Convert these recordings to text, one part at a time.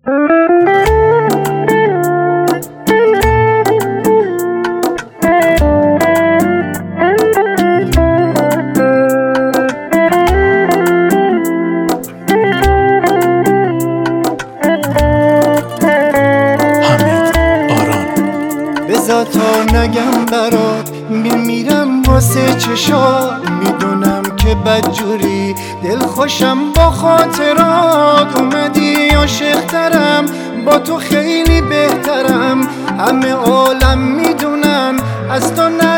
بذار تا نگم برات میمیرم واسه چشات، میدونم که بدجوری دل خوشم با خاطرات. اومدی عاشق‌ترم، با تو خیلی بهترم، همه عالم میدونن از تو نه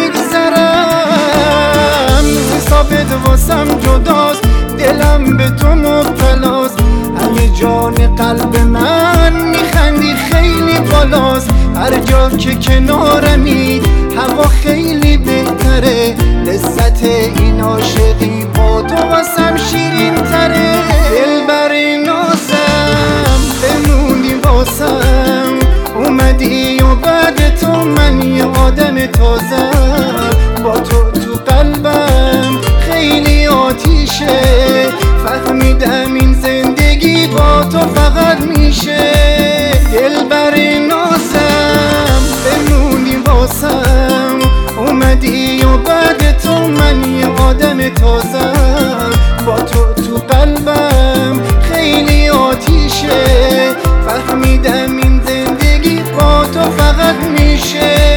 نمیگذرم. حسابت واسم جداست، دلم به تو مبتلاست، همه جان قلب من میخندی خیلی بالاست. هر جا که کنارمی هوا خیلی بهتره، لذت این عاشقی با تو واسم شیرین تره. دلبر نازم بمونی واسم، اومدی و بعد تو من یه آدم تازم. با تو قلبم خیلی آتیشه، فهمیدم این زندگی با تو فقط میشه. دلبر نازم بمونی واسم، اومدی و بعد تو من یه آدم تازم. با تو قلبم خیلی آتیشه، فهمیدم این زندگی با تو فقط میشه.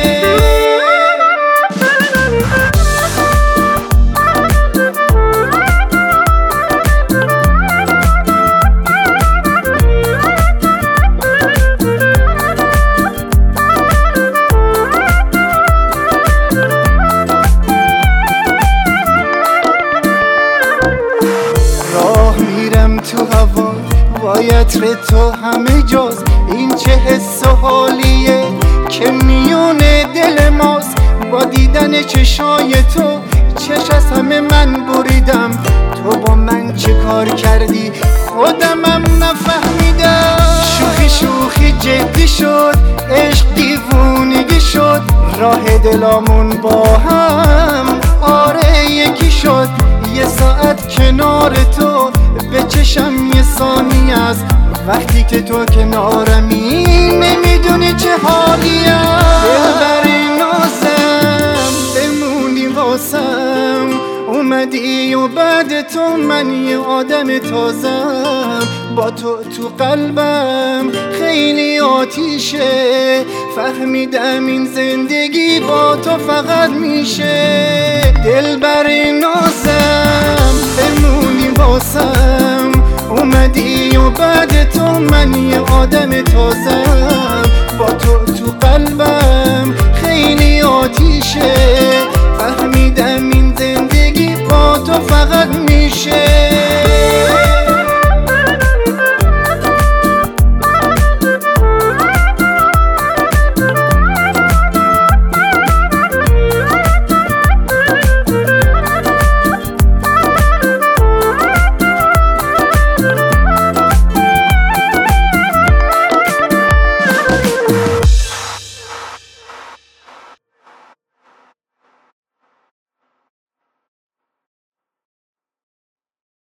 تو هوا با عطر تو همه جاز، این چه حس و حالیه که میون دل ماست. با دیدن چشای تو چش از همه من بریدم، تو با من چه کار کردی خودمم نفهمیدم. شوخی جدی شد، عشق دیوونگی شد، راه دلامون با هم آره یکی شد. یه ساعت کنار تو به چشم یه ثانیه است، وقتی که تو کنارمی نمیدونی چه حالیم. دلبر نازم بمونی واسم، اومدی و بعد تو من یه آدم تازم. با تو قلبم خیلی آتیشه، فهمیدم این زندگی با تو فقط میشه. دلبر نازم بمونی واسم، اومدی و بعد تو من یه آدم تازم. با تو قلبم خیلی آتیشه، فهمیدم این زندگی با تو فقط میشه.